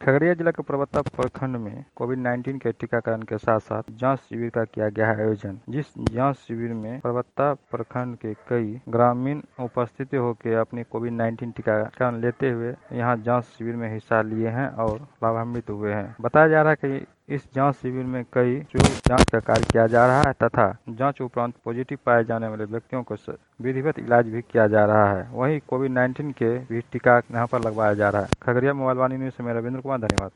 खगड़िया जिला के परबत्ता प्रखंड में कोविड-19 के टीकाकरण के साथ साथ जांच शिविर का किया गया है आयोजन। जिस जांच शिविर में परबत्ता प्रखंड के कई ग्रामीण उपस्थित होकर अपनी कोविड-19 टीकाकरण लेते हुए यहां जांच शिविर में हिस्सा लिए हैं और लाभान्वित हुए हैं। बताया जा रहा है कि इस जांच शिविर में कई जांच का कार्य किया जा रहा है तथा जांच उपरांत पॉजिटिव पाए जाने वाले व्यक्तियों को विधिवत इलाज भी किया जा रहा है। वहीं कोविड-19 के भी टीका यहाँ पर लगवाया जा रहा है। खगड़िया मोबाइल वाणी न्यूज से मैं रविंद्र कुमार, धन्यवाद।